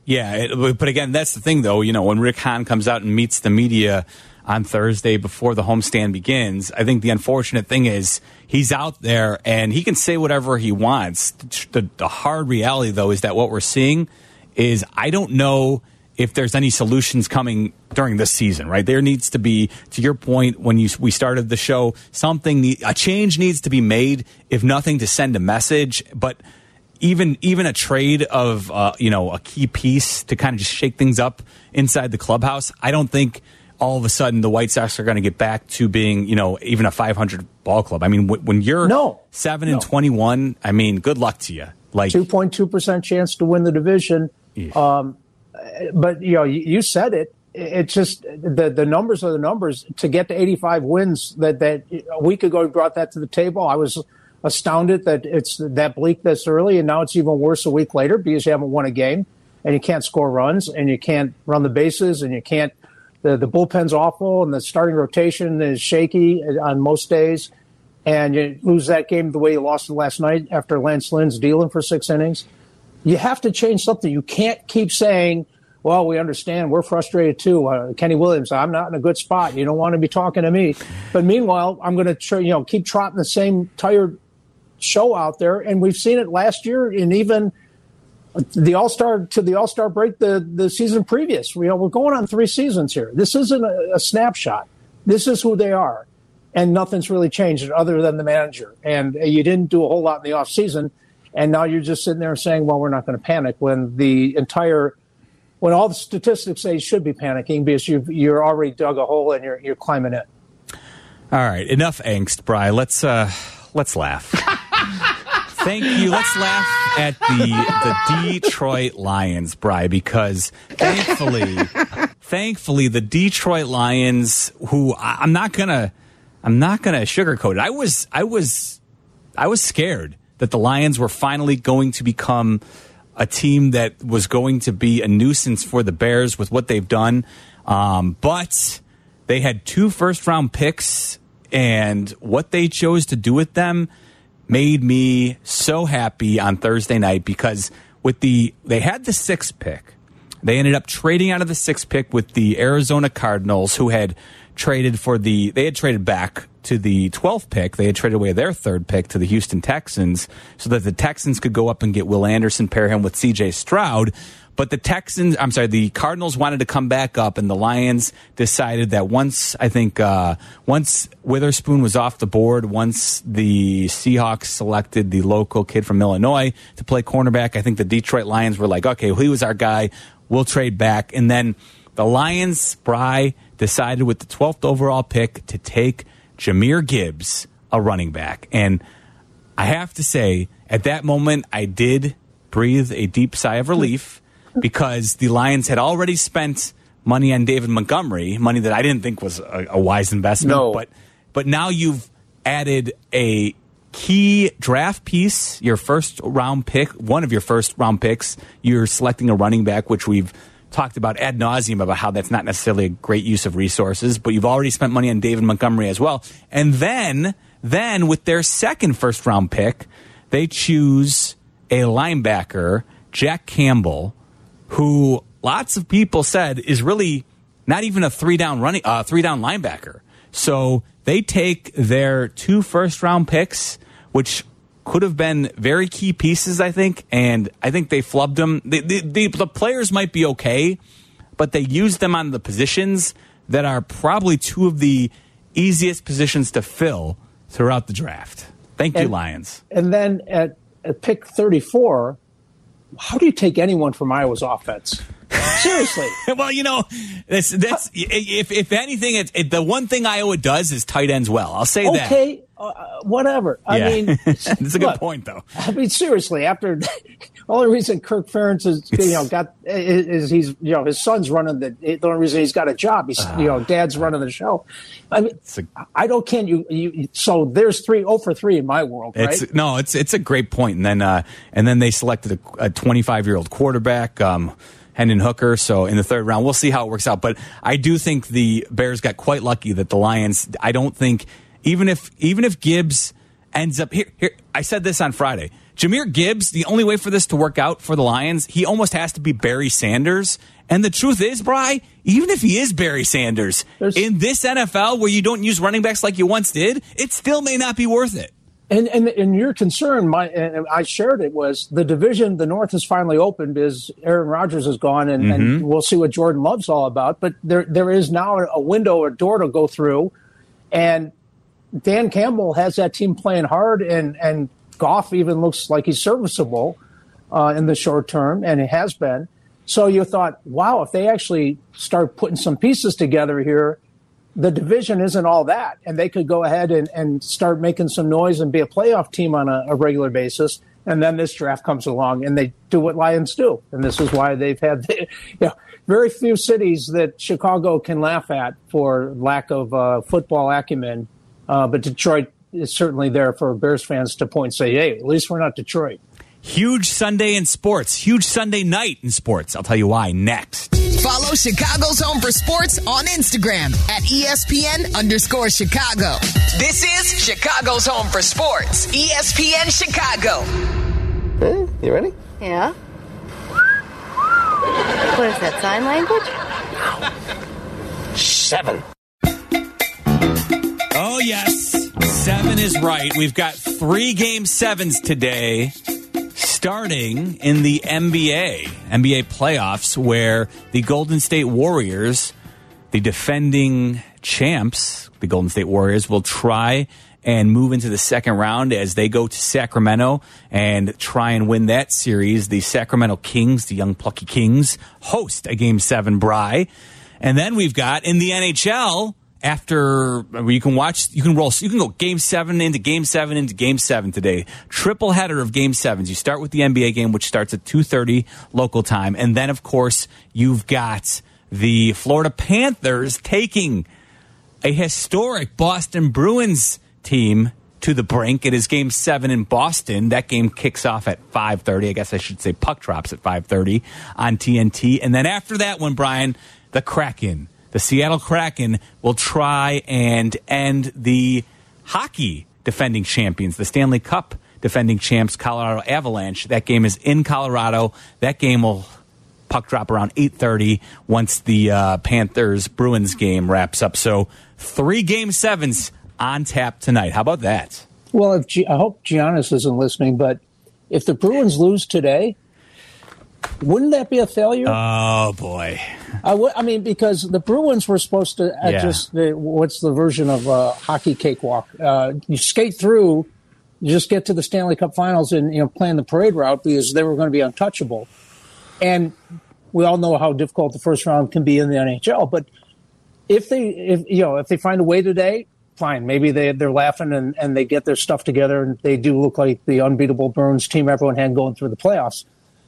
Yeah, it, but again, that's the thing, though. You know, when Rick Hahn comes out and meets the media on Thursday before the homestand begins, I think the unfortunate thing is he's out there and he can say whatever he wants. The, the hard reality, though, is that what we're seeing is I don't know if there's any solutions coming during this season, right? There needs to be, to your point, when you we started the show, something, a change needs to be made, if nothing, to send a message. But even even a trade of, uh, you know, a key piece to kind of just shake things up inside the clubhouse, I don't think all of a sudden the White Sox are going to get back to being, you know, even a five hundred ball club. I mean, w- when you're no. seven no. and twenty-one, I mean, good luck to you. Like two point two percent chance to win the division. Yeah. Um, but, you know, you, you said it. It's just the, the numbers are the numbers. To get to eighty-five wins, that, that a week ago we brought that to the table. I was astounded that it's that bleak this early, and now it's even worse a week later because you haven't won a game and you can't score runs and you can't run the bases and you can't. The, the bullpen's awful and the starting rotation is shaky on most days. And you lose that game the way you lost it last night after Lance Lynn's dealing for six innings. You have to change something. You can't keep saying, well, we understand. We're frustrated, too. Uh, Kenny Williams, I'm not in a good spot. You don't want to be talking to me. But meanwhile, I'm going to try, you know, keep trotting the same tired show out there. And we've seen it last year and even the All-Star to the All-Star break the, the season previous. You know, we're going on three seasons here. This isn't a, a snapshot. This is who they are. And nothing's really changed other than the manager. And you didn't do a whole lot in the offseason. And now you're just sitting there saying, well, we're not going to panic when the entire – when all the statistics say you should be panicking because you've, you're already dug a hole and you're, you're climbing it. All right. Enough angst, Bri. Let's, uh, let's laugh. Thank you. Let's laugh at the the Detroit Lions, Bri, because thankfully, thankfully, the Detroit Lions, who I, I'm not gonna, I'm not gonna sugarcoat it. I was, I was, I was scared that the Lions were finally going to become a team that was going to be a nuisance for the Bears with what they've done. Um, but they had two first round picks, and what they chose to do with them made me so happy on Thursday night because with the they had the sixth pick. They ended up trading out of the sixth pick with the Arizona Cardinals, who had traded for the they had traded back to the twelfth pick. They had traded away their third pick to the Houston Texans so that the Texans could go up and get Will Anderson, pair him with C J Stroud. But the Texans, I'm sorry, the Cardinals wanted to come back up, and the Lions decided that once, I think, uh, once Witherspoon was off the board, once the Seahawks selected the local kid from Illinois to play cornerback, I think the Detroit Lions were like, okay, well, he was our guy, we'll trade back. And then the Lions, Spry, decided with the twelfth overall pick to take Jahmyr Gibbs, a running back. And I have to say, at that moment, I did breathe a deep sigh of relief, because the Lions had already spent money on David Montgomery, money that I didn't think was a, a wise investment. No. But but now you've added a key draft piece, your first round pick, one of your first round picks. You're selecting a running back, which we've talked about ad nauseum about how that's not necessarily a great use of resources. But you've already spent money on David Montgomery as well. And then, then with their second first round pick, they choose a linebacker, Jack Campbell, who lots of people said is really not even a three down running, uh, three down linebacker. So they take their two first round picks, which could have been very key pieces, I think, and I think they flubbed them. The, the, the, the players might be okay, but they used them on the positions that are probably two of the easiest positions to fill throughout the draft. Thank and, you, Lions. And then at, at pick thirty-four, how do you take anyone from Iowa's offense? Seriously. Well, you know, that's, that's if if anything, it, it, the one thing Iowa does is tight ends well. I'll say that. Okay, uh, whatever. I yeah. mean, it's a good look, point, though. I mean, seriously, after the only reason Kirk Ferentz is you know got is, is he's you know his son's running the the only reason he's got a job. He's uh, you know dad's running the show. I mean, a, I don't can you you so there's three oh for three in my world, right? It's, no, it's it's a great point. And then uh, and then they selected a twenty-five year old quarterback. Um, Hendon Hooker, so in the third round. We'll see how it works out. But I do think the Bears got quite lucky that the Lions, I don't think, even if even if Gibbs ends up here. Here, I said this on Friday. Jahmyr Gibbs, the only way for this to work out for the Lions, he almost has to be Barry Sanders. And the truth is, Bri, even if he is Barry Sanders, There's, in this N F L where you don't use running backs like you once did, it still may not be worth it. And and, and your concern, my and I shared it, was the division, the North has finally opened as Aaron Rodgers is gone, and, mm-hmm. and we'll see what Jordan Love's all about. But there there is now a window, a door to go through, and Dan Campbell has that team playing hard, and, and Goff even looks like he's serviceable uh, in the short term, and it has been. So you thought, wow, if they actually start putting some pieces together here, the division isn't all that, and they could go ahead and, and start making some noise and be a playoff team on a, a regular basis. And then this draft comes along, and they do what Lions do. And this is why they've had the, you know, very few cities that Chicago can laugh at for lack of uh, football acumen. Uh, but Detroit is certainly there for Bears fans to point and say, hey, at least we're not Detroit. Huge Sunday in sports. Huge Sunday night in sports. I'll tell you why next. Follow Chicago's Home for Sports on Instagram at E S P N underscore Chicago. This is Chicago's Home for Sports, E S P N Chicago. Hey, you ready? Yeah. What is that, sign language? Seven. Oh, yes. Seven is right. We've got three game sevens today, starting in the N B A, N B A playoffs, where the Golden State Warriors, the defending champs, the Golden State Warriors, will try and move into the second round as they go to Sacramento and try and win that series. The Sacramento Kings, the young plucky Kings, host a game seven, Bri. And then we've got in the N H L, after you can watch, you can roll, you can go game seven into game seven into game seven today. Triple header of game sevens. You start with the N B A game, which starts at two thirty local time. And then, of course, you've got the Florida Panthers taking a historic Boston Bruins team to the brink. It is game seven in Boston. That game kicks off at five thirty. I guess I should say puck drops at five thirty on T N T. And then after that one, Brian, the Kraken. The Seattle Kraken will try and end the hockey defending champions, the Stanley Cup defending champs, Colorado Avalanche. That game is in Colorado. That game will puck drop around eight thirty once the uh, Panthers-Bruins game wraps up. So three game sevens on tap tonight. How about that? Well, if G- I hope Giannis isn't listening, but if the Bruins lose today, wouldn't that be a failure? Oh, boy. I, w- I mean, because the Bruins were supposed to uh, Yeah. just, the, what's the version of uh, hockey cakewalk? Uh, you skate through, you just get to the Stanley Cup Finals and, you know, playing the parade route because they were going to be untouchable. And we all know how difficult the first round can be in the N H L. But if they, if you know, if they find a way today, fine. Maybe they, they're laughing and, and they get their stuff together and they do look like the unbeatable Bruins team everyone had going through the playoffs.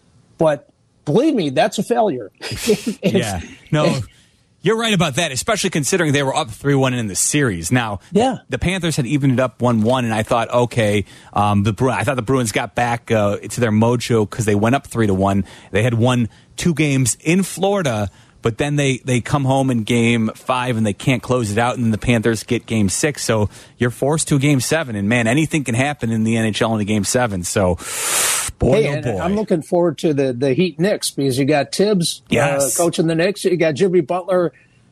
But believe me, that's a failure. Yeah. No, you're right about that, especially considering they were up three one in the series. Now, yeah. the Panthers had evened it up one one, and I thought, okay, um, the Bru- I thought the Bruins got back uh, to their mojo because they went up three to one. They had won two games in Florida, but then they, they come home in game five and they can't close it out, and then the Panthers get game six. So you're forced to a game seven, and man, anything can happen in the N H L in a game seven. So, boy, hey, oh and boy. I'm looking forward to the, the Heat Knicks because you got Tibbs Yes. uh, coaching the Knicks. You got Jimmy Butler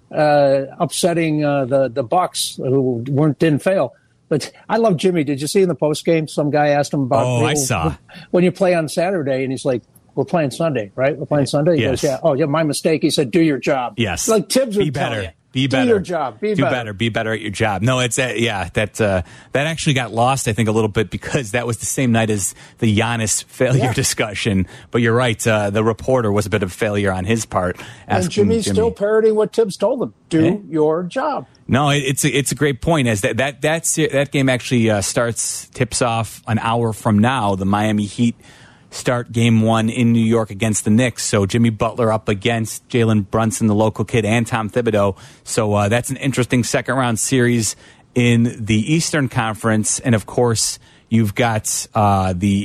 uh, upsetting uh, the the Bucks who weren't didn't fail. But I love Jimmy. Did you see in the post game some guy asked him about Oh, you know, I saw. when you play on Saturday, and he's like, "We're playing Sunday, right? We're playing Sunday." He Yes. goes, "Yeah." Oh, yeah, my mistake. He said, "Do your job." Yes. Like Tibbs would Be tell better. you. Be Do better. your job. Be Do better. better. Be better at your job. No, it's uh, yeah. That uh, that actually got lost, I think, a little bit because that was the same night as the Giannis failure Yeah. discussion. But you're right. Uh, the reporter was a bit of a failure on his part. And asking Jimmy's Jimmy. still parroting what Tibbs told him. Do Eh? your job. No, it, it's a, it's a great point. As that that that's, that game actually uh, starts tips off an hour from now. The Miami Heat start game one in New York against the Knicks. So Jimmy Butler up against Jalen Brunson, the local kid, and Tom Thibodeau. So uh, that's an interesting second round series in the Eastern Conference. And of course, you've got uh, the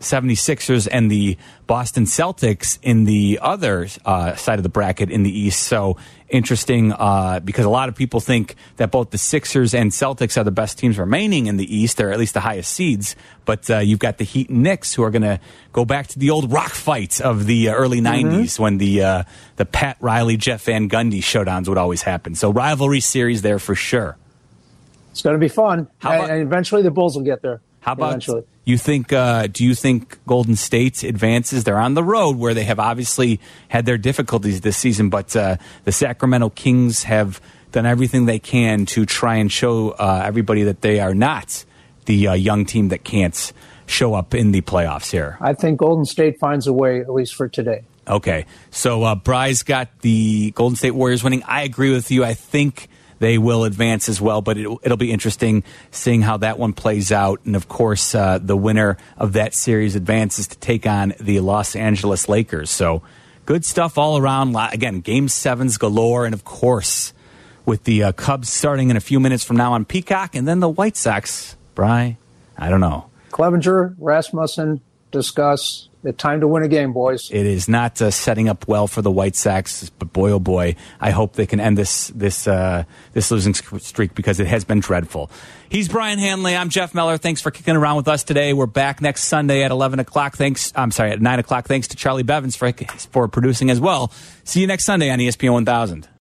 seventy-sixers and the Boston Celtics in the other uh, side of the bracket in the East. So interesting uh, because a lot of people think that both the Sixers and Celtics are the best teams remaining in the East, or at least the highest seeds. But uh, you've got the Heat and Knicks who are going to go back to the old rock fight of the uh, early nineties mm-hmm. when the uh, the Pat Riley, Jeff Van Gundy showdowns would always happen. So rivalry series there for sure. It's going to be fun. How about, and eventually the Bulls will get there. How about eventually. you think, uh, do you think Golden State advances? They're on the road where they have obviously had their difficulties this season, but uh, the Sacramento Kings have done everything they can to try and show uh, everybody that they are not the uh, young team that can't show up in the playoffs here. I think Golden State finds a way, at least for today. Okay. So uh, Bry's got the Golden State Warriors winning. I agree with you. I think they will advance as well, but it'll, it'll be interesting seeing how that one plays out. And, of course, uh, the winner of that series advances to take on the Los Angeles Lakers. So good stuff all around. Again, game sevens galore. And, of course, with the uh, Cubs starting in a few minutes from now on Peacock, and then the White Sox, Bry, I don't know. Clevenger, Rasmussen, discuss. It's time to win a game, boys. It is not uh, setting up well for the White Sox, but boy, oh boy, I hope they can end this this uh, this losing streak because it has been dreadful. He's Brian Hanley. I'm Jeff Meller. Thanks for kicking around with us today. We're back next Sunday at eleven o'clock. Thanks. I'm sorry, at nine o'clock. Thanks to Charlie Bevins for for producing as well. See you next Sunday on E S P N one thousand.